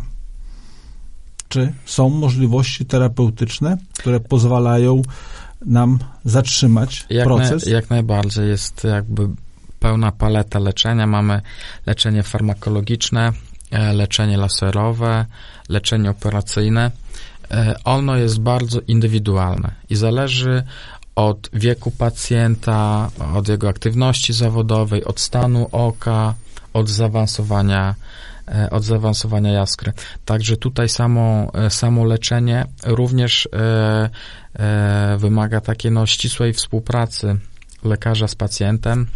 Speaker 2: Czy są możliwości terapeutyczne, które pozwalają nam zatrzymać
Speaker 3: jak
Speaker 2: proces?
Speaker 3: Na, jak najbardziej. Jest jakby pełna paleta leczenia. Mamy leczenie farmakologiczne, leczenie laserowe, leczenie operacyjne. Ono jest bardzo indywidualne i zależy od wieku pacjenta, od jego aktywności zawodowej, od stanu oka, od zaawansowania od zaawansowania jaskry. Także tutaj samo, samo leczenie również e, e, wymaga takiej no, ścisłej współpracy lekarza z pacjentem,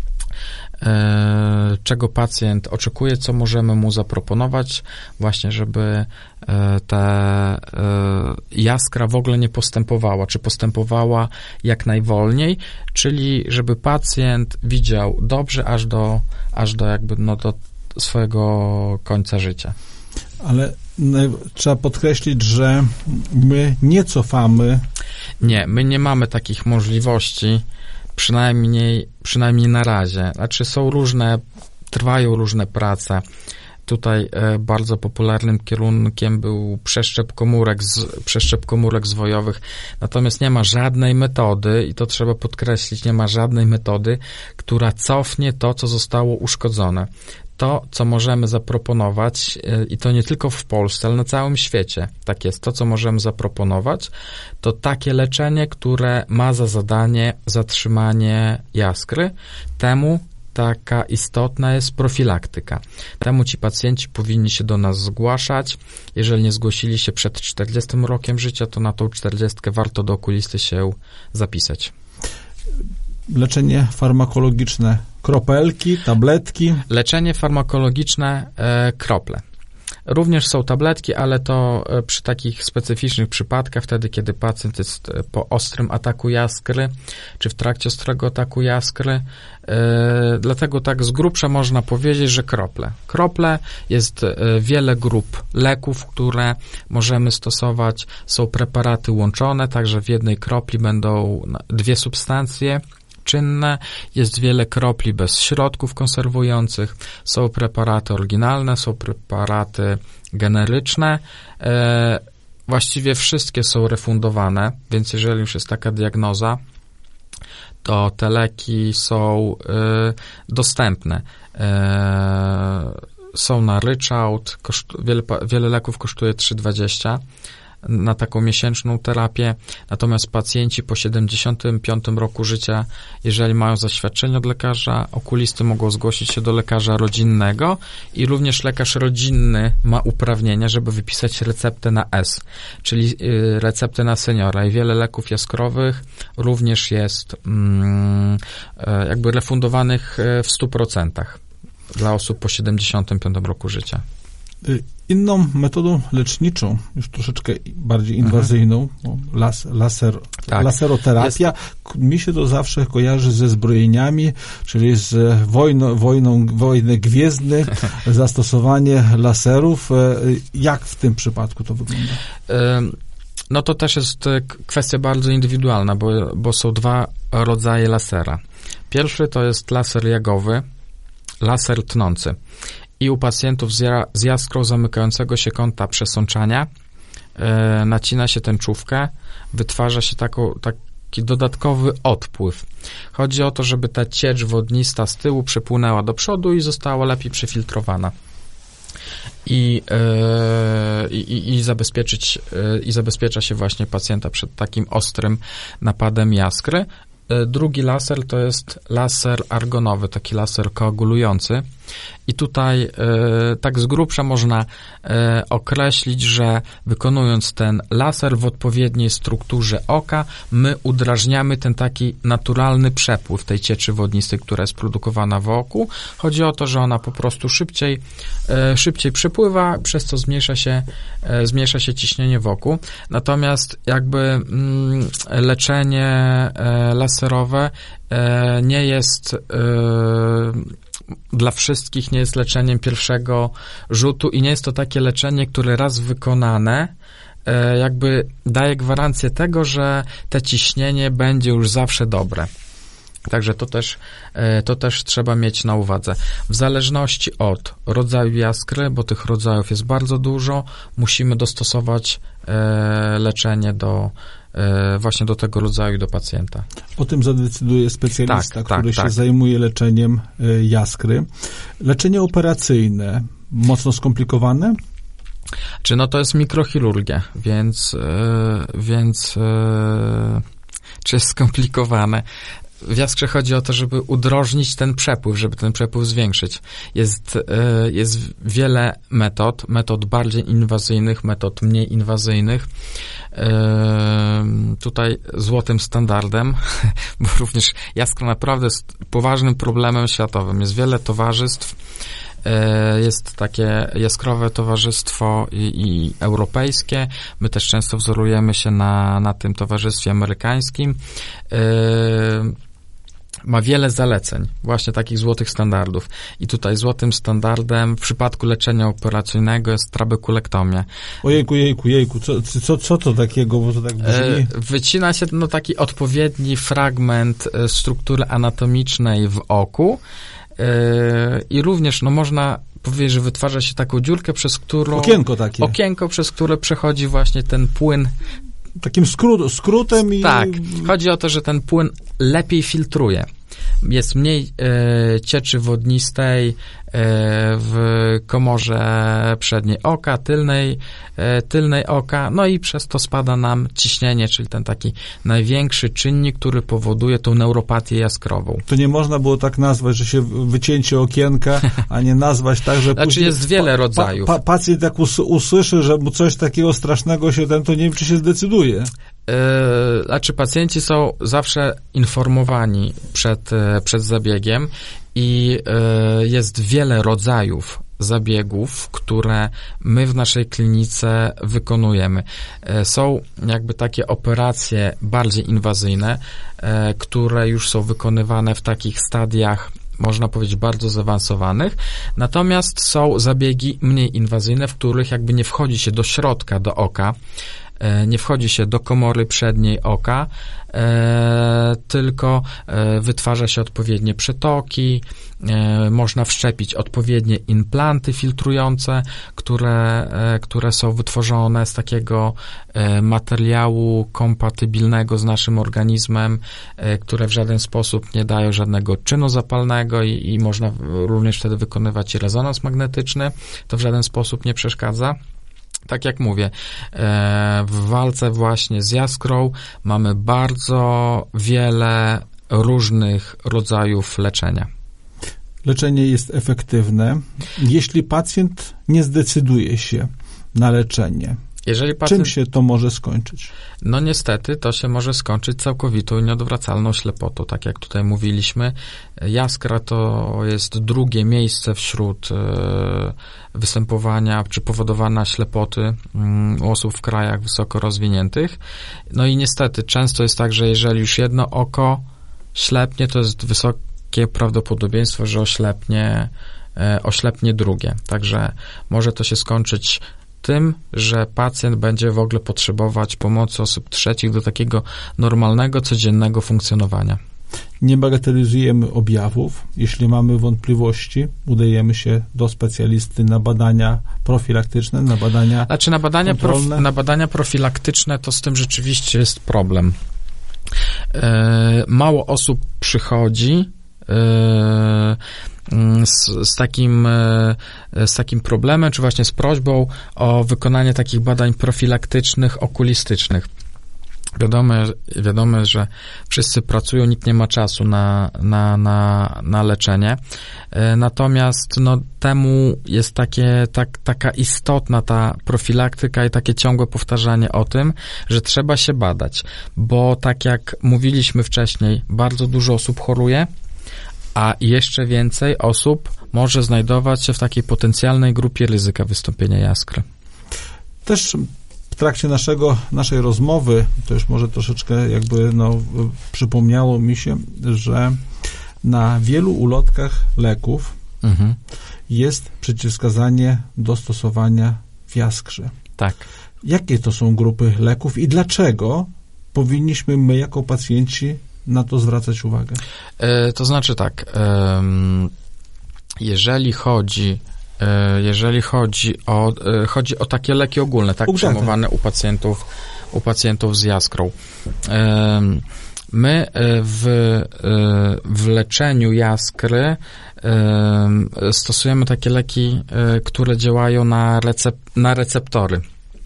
Speaker 3: e, czego pacjent oczekuje, co możemy mu zaproponować, właśnie żeby e, ta e, jaskra w ogóle nie postępowała, czy postępowała jak najwolniej, czyli żeby pacjent widział dobrze aż do, aż do jakby no do swojego końca życia.
Speaker 2: Ale trzeba podkreślić, że my nie cofamy.
Speaker 3: Nie, my nie mamy takich możliwości, przynajmniej, przynajmniej na razie. Znaczy są różne, trwają różne prace. Tutaj e, bardzo popularnym kierunkiem był przeszczep komórek, z, przeszczep komórek zwojowych, natomiast nie ma żadnej metody, i to trzeba podkreślić, nie ma żadnej metody, która cofnie to, co zostało uszkodzone. To, co możemy zaproponować, i to nie tylko w Polsce, ale na całym świecie, tak jest, to, co możemy zaproponować, to takie leczenie, które ma za zadanie zatrzymanie jaskry. Temu taka istotna jest profilaktyka. Temu ci pacjenci powinni się do nas zgłaszać. Jeżeli nie zgłosili się przed czterdziestym rokiem życia, to na tą czterdziestkę warto do okulisty się zapisać.
Speaker 2: Leczenie farmakologiczne, kropelki, tabletki.
Speaker 3: Leczenie farmakologiczne, e, krople. Również są tabletki, ale to przy takich specyficznych przypadkach, wtedy, kiedy pacjent jest po ostrym ataku jaskry, czy w trakcie ostrego ataku jaskry. Dlatego tak z grubsza można powiedzieć, że krople. Krople jest wiele grup leków, które możemy stosować. Są preparaty łączone, także w jednej kropli będą dwie substancje czynne, jest wiele kropli bez środków konserwujących, są preparaty oryginalne, są preparaty generyczne, e, właściwie wszystkie są refundowane, więc jeżeli już jest taka diagnoza, to te leki są e, dostępne. E, są na ryczałt, wiele, wiele leków kosztuje trzy dwadzieścia na taką miesięczną terapię, natomiast pacjenci po siedemdziesiątym piątym roku życia, jeżeli mają zaświadczenie od lekarza okulisty, mogą zgłosić się do lekarza rodzinnego i również lekarz rodzinny ma uprawnienia, żeby wypisać receptę na S, czyli receptę na seniora i wiele leków jaskrowych również jest mm, jakby refundowanych w stu procentach dla osób po siedemdziesiątym piątym roku życia.
Speaker 2: Inną metodą leczniczą, już troszeczkę bardziej inwazyjną, mhm. las, laser, tak. laseroterapia, jest... mi się to zawsze kojarzy ze zbrojeniami, czyli z wojną, wojną wojny gwiezdnych, zastosowanie laserów. Jak w tym przypadku to wygląda?
Speaker 3: No to też jest kwestia bardzo indywidualna, bo, bo są dwa rodzaje lasera. Pierwszy to jest laser jagowy, laser tnący. I u pacjentów z, ja, z jaskrą zamykającego się kąta przesączania e, nacina się tęczówkę, wytwarza się taką, taki dodatkowy odpływ. Chodzi o to, żeby ta ciecz wodnista z tyłu przepłynęła do przodu i została lepiej przefiltrowana. I, e, i, i, zabezpieczyć, e, i zabezpiecza się właśnie pacjenta przed takim ostrym napadem jaskry. Drugi laser to jest laser argonowy, taki laser koagulujący. I tutaj e, tak z grubsza można e, określić, że wykonując ten laser w odpowiedniej strukturze oka, my udrażniamy ten taki naturalny przepływ tej cieczy wodnistej, która jest produkowana w oku. Chodzi o to, że ona po prostu szybciej, e, szybciej przepływa, przez co zmniejsza się, e, zmniejsza się ciśnienie w oku. Natomiast jakby mm, leczenie e, laserowe e, nie jest e, dla wszystkich nie jest leczeniem pierwszego rzutu i nie jest to takie leczenie, które raz wykonane e, jakby daje gwarancję tego, że te ciśnienie będzie już zawsze dobre. Także to też, e, to też trzeba mieć na uwadze. W zależności od rodzaju jaskry, bo tych rodzajów jest bardzo dużo, musimy dostosować e, leczenie do właśnie do tego rodzaju, do pacjenta.
Speaker 2: O tym zadecyduje specjalista,
Speaker 3: tak,
Speaker 2: który
Speaker 3: tak,
Speaker 2: się
Speaker 3: tak.
Speaker 2: zajmuje leczeniem jaskry. Leczenie operacyjne, mocno skomplikowane?
Speaker 3: Czy no to jest mikrochirurgia, więc, yy, więc yy, czy jest skomplikowane? W jaskrze chodzi o to, żeby udrożnić ten przepływ, żeby ten przepływ zwiększyć. Jest, y, jest wiele metod, metod bardziej inwazyjnych, metod mniej inwazyjnych. Y, tutaj złotym standardem, bo również jaskra naprawdę jest poważnym problemem światowym. Jest wiele towarzystw, y, jest takie jaskrowe towarzystwo i, i europejskie. My też często wzorujemy się na, na tym towarzystwie amerykańskim. Y, ma wiele zaleceń, właśnie takich złotych standardów. I tutaj złotym standardem w przypadku leczenia operacyjnego jest trabekulektomia.
Speaker 2: Ojejku, jejku, jejku, co, co, co to takiego, bo to tak brzmi?
Speaker 3: E, wycina się no, taki odpowiedni fragment e, struktury anatomicznej w oku e, i również no, można powiedzieć, że wytwarza się taką dziurkę, przez którą...
Speaker 2: Okienko takie.
Speaker 3: Okienko, przez które przechodzi właśnie ten płyn.
Speaker 2: Takim skrót, skrótem i...
Speaker 3: Tak. Chodzi o to, że ten płyn lepiej filtruje. Jest mniej e, cieczy wodnistej e, w komorze przedniej oka, tylnej, e, tylnej oka, no i przez to spada nam ciśnienie, czyli ten taki największy czynnik, który powoduje tą neuropatię jaskrową.
Speaker 2: To nie można było tak nazwać, że się wycięcie okienka, a nie nazwać tak, że
Speaker 3: znaczy
Speaker 2: później...
Speaker 3: jest wiele rodzajów.
Speaker 2: Pa, pa, pacjent jak us, usłyszy, że mu coś takiego strasznego się ten, to nie wiem, czy się zdecyduje.
Speaker 3: Yy, znaczy pacjenci są zawsze informowani przed, przed zabiegiem i yy, jest wiele rodzajów zabiegów, które my w naszej klinice wykonujemy. Są jakby takie operacje bardziej inwazyjne, które już są wykonywane w takich stadiach, można powiedzieć, bardzo zaawansowanych, natomiast są zabiegi mniej inwazyjne, w których jakby nie wchodzi się do środka, do oka, nie wchodzi się do komory przedniej oka, e, tylko e, wytwarza się odpowiednie przetoki, e, można wszczepić odpowiednie implanty filtrujące, które, e, które są wytworzone z takiego e, materiału kompatybilnego z naszym organizmem, e, które w żaden sposób nie dają żadnego odczynu zapalnego i, i można również wtedy wykonywać rezonans magnetyczny. To w żaden sposób nie przeszkadza. Tak jak mówię, w walce właśnie z jaskrą mamy bardzo wiele różnych rodzajów leczenia.
Speaker 2: Leczenie jest efektywne, jeśli pacjent nie zdecyduje się na leczenie. Jeżeli pacjent... Czym się to może skończyć?
Speaker 3: No niestety to się może skończyć całkowitą i nieodwracalną ślepotą. Tak jak tutaj mówiliśmy, jaskra to jest drugie miejsce wśród występowania czy powodowania ślepoty u osób w krajach wysoko rozwiniętych. No i niestety często jest tak, że jeżeli już jedno oko ślepnie, to jest wysokie prawdopodobieństwo, że oślepnie, oślepnie drugie. Także może to się skończyć tym, że pacjent będzie w ogóle potrzebować pomocy osób trzecich do takiego normalnego, codziennego funkcjonowania.
Speaker 2: Nie bagatelizujemy objawów. Jeśli mamy wątpliwości, udajemy się do specjalisty na badania profilaktyczne, na badania
Speaker 3: Znaczy na badania, prof, na badania profilaktyczne to z tym rzeczywiście jest problem. Mało osób przychodzi Z, z, takim, z takim problemem, czy właśnie z prośbą o wykonanie takich badań profilaktycznych, okulistycznych. Wiadomo, wiadomo, że wszyscy pracują, nikt nie ma czasu na, na, na, na leczenie. Natomiast no, temu jest takie, tak, taka istotna ta profilaktyka i takie ciągłe powtarzanie o tym, że trzeba się badać, bo tak jak mówiliśmy wcześniej, bardzo dużo osób choruje, a jeszcze więcej osób może znajdować się w takiej potencjalnej grupie ryzyka wystąpienia jaskry.
Speaker 2: Też w trakcie naszego, naszej rozmowy, to już może troszeczkę jakby no, przypomniało mi się, że na wielu ulotkach leków mhm. jest przeciwwskazanie do stosowania w jaskrze.
Speaker 3: Tak.
Speaker 2: Jakie to są grupy leków i dlaczego powinniśmy my jako pacjenci na to zwracać uwagę?
Speaker 3: E, to znaczy tak, e, jeżeli chodzi e, jeżeli chodzi o e, chodzi o takie leki ogólne, tak, przyjmowane u pacjentów u pacjentów z jaskrą. E, my w, w leczeniu jaskry e, stosujemy takie leki, e, które działają na, recep, na receptory.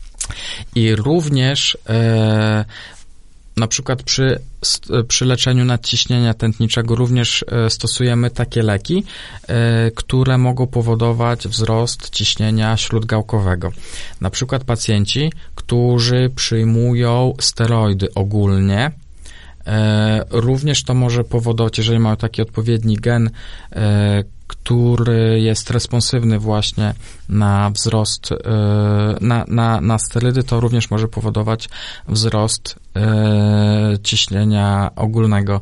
Speaker 3: I również e, na przykład przy, przy leczeniu nadciśnienia tętniczego również stosujemy takie leki, które mogą powodować wzrost ciśnienia śródgałkowego. Na przykład pacjenci, którzy przyjmują steroidy ogólnie, również to może powodować, jeżeli mają taki odpowiedni gen, który jest responsywny właśnie na wzrost, na, na, na sterydy, to również może powodować wzrost ciśnienia ogólnego.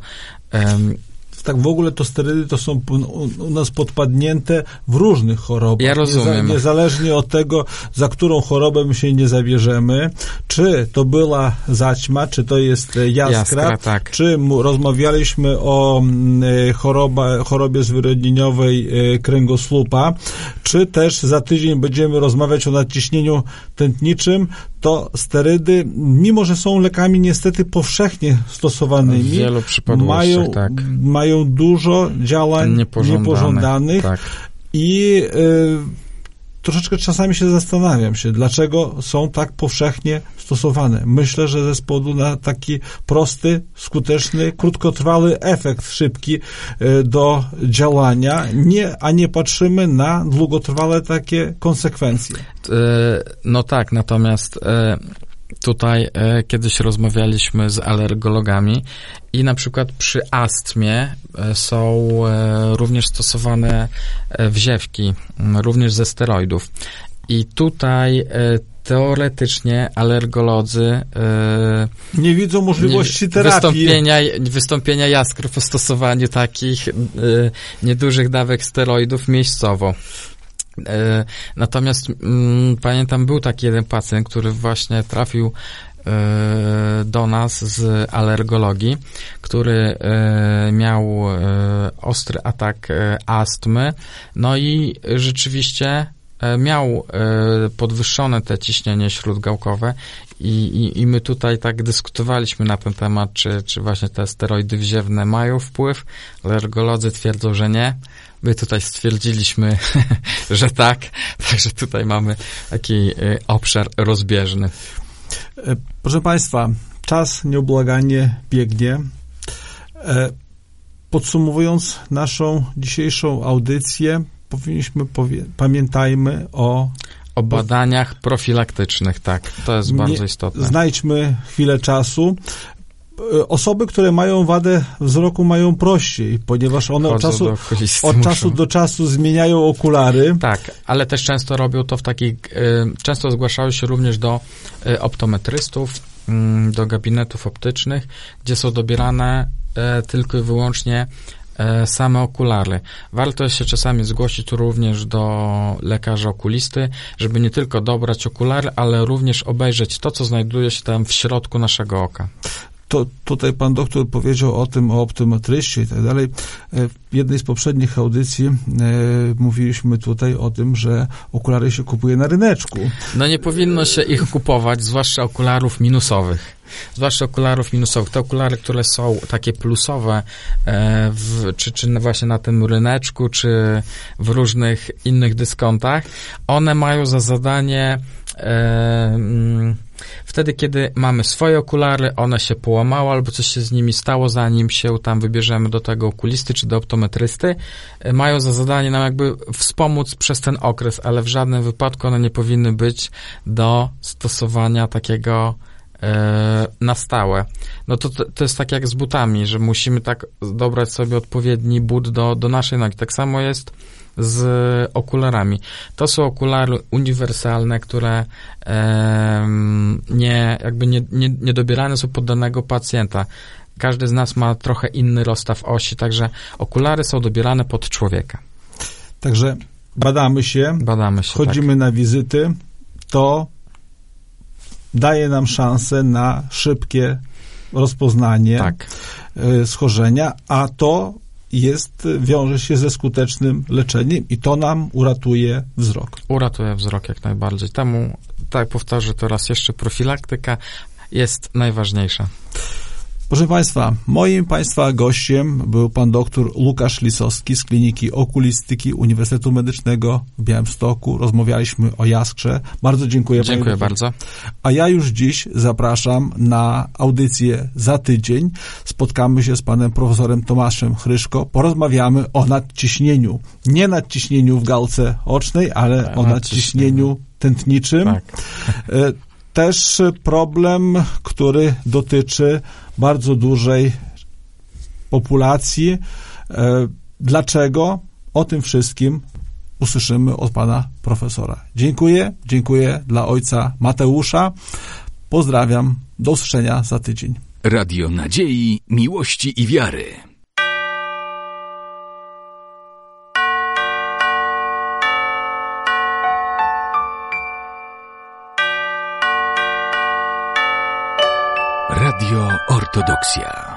Speaker 2: Tak w ogóle to sterydy to są u nas podpadnięte w różnych chorobach.
Speaker 3: Ja rozumiem.
Speaker 2: Niezależnie od tego, za którą chorobę my się nie zabierzemy, czy to była zaćma, czy to jest jaskra,
Speaker 3: jaskra tak.
Speaker 2: czy rozmawialiśmy o choroba, chorobie zwyrodnieniowej kręgosłupa, czy też za tydzień będziemy rozmawiać o nadciśnieniu tętniczym, to sterydy, mimo że są lekami niestety powszechnie stosowanymi, w
Speaker 3: wielu
Speaker 2: mają,
Speaker 3: tak.
Speaker 2: mają dużo działań
Speaker 3: niepożądanych,
Speaker 2: niepożądanych
Speaker 3: tak.
Speaker 2: i y, troszeczkę czasami się zastanawiam się, dlaczego są tak powszechnie stosowane. Myślę, że ze spodu na taki prosty, skuteczny, krótkotrwały efekt szybki y, do działania, nie, a nie patrzymy na długotrwałe takie konsekwencje.
Speaker 3: No tak, natomiast tutaj e, kiedyś rozmawialiśmy z alergologami i na przykład przy astmie e, są e, również stosowane e, wziewki, m, również ze steroidów. I tutaj e, teoretycznie alergolodzy e,
Speaker 2: nie widzą możliwości
Speaker 3: nie,
Speaker 2: terapii.
Speaker 3: Wystąpienia, wystąpienia jaskry po stosowaniu takich e, niedużych dawek steroidów miejscowo. E, natomiast mm, pamiętam, był taki jeden pacjent, który właśnie trafił e, do nas z alergologii, który e, miał e, ostry atak e, astmy, no i rzeczywiście e, miał e, podwyższone te ciśnienie śródgałkowe i, i, i my tutaj tak dyskutowaliśmy na ten temat, czy, czy właśnie te steroidy wziewne mają wpływ. Alergolodzy twierdzą, że nie. My tutaj stwierdziliśmy, że tak, także tutaj mamy taki obszar rozbieżny.
Speaker 2: Proszę Państwa, czas nieubłaganie biegnie. Podsumowując naszą dzisiejszą audycję, powinniśmy powie- pamiętajmy o
Speaker 3: O badaniach profilaktycznych, tak, to jest bardzo
Speaker 2: nie,
Speaker 3: istotne.
Speaker 2: Znajdźmy chwilę czasu. Osoby, które mają wadę wzroku, mają prościej, ponieważ one od czasu, od czasu do czasu zmieniają okulary.
Speaker 3: Tak, ale też często robią to w takich, często zgłaszają się również do optometrystów, do gabinetów optycznych, gdzie są dobierane tylko i wyłącznie same okulary. Warto się czasami zgłosić również do lekarza okulisty, żeby nie tylko dobrać okulary, ale również obejrzeć to, co znajduje się tam w środku naszego oka.
Speaker 2: To tutaj pan doktor powiedział o tym, o optometryście i tak dalej. W jednej z poprzednich audycji e, mówiliśmy tutaj o tym, że okulary się kupuje na ryneczku.
Speaker 3: No nie powinno się ich kupować, zwłaszcza okularów minusowych. Zwłaszcza okularów minusowych. Te okulary, które są takie plusowe, e, w, czy, czy właśnie na tym ryneczku, czy w różnych innych dyskontach, one mają za zadanie e, mm, wtedy, kiedy mamy swoje okulary, one się połamały albo coś się z nimi stało, zanim się tam wybierzemy do tego okulisty czy do optometrysty, mają za zadanie nam jakby wspomóc przez ten okres, ale w żadnym wypadku one nie powinny być do stosowania takiego e, na stałe. No to, to jest tak jak z butami, że musimy tak dobrać sobie odpowiedni but do, do naszej nogi. Tak samo jest z okularami. To są okulary uniwersalne, które e, nie, jakby nie, nie, nie dobierane są pod danego pacjenta. Każdy z nas ma trochę inny rozstaw osi, także okulary są dobierane pod człowieka.
Speaker 2: Także badamy się,
Speaker 3: badamy się
Speaker 2: chodzimy
Speaker 3: tak.
Speaker 2: na wizyty, to daje nam szansę na szybkie rozpoznanie
Speaker 3: tak.
Speaker 2: schorzenia, a to jest, wiąże się ze skutecznym leczeniem i to nam uratuje wzrok.
Speaker 3: Uratuje wzrok jak najbardziej. Temu, tak powtarzę to raz jeszcze, profilaktyka jest najważniejsza.
Speaker 2: Proszę Państwa, moim Państwa gościem był pan doktor Łukasz Lisowski z Kliniki Okulistyki Uniwersytetu Medycznego w Białymstoku. Rozmawialiśmy o jaskrze. Bardzo dziękuję.
Speaker 3: Dziękuję bardzo.
Speaker 2: A ja już dziś zapraszam na audycję za tydzień. Spotkamy się z panem profesorem Tomaszem Chryszko. Porozmawiamy o nadciśnieniu. Nie nadciśnieniu w gałce ocznej, ale o nadciśnieniu tętniczym. Tak. Też problem, który dotyczy bardzo dużej populacji. Dlaczego? O tym wszystkim usłyszymy od pana profesora. Dziękuję. Dziękuję dla ojca Mateusza. Pozdrawiam. Do usłyszenia za tydzień.
Speaker 1: Radio Nadziei, Miłości i Wiary. Radio Ortodoksja.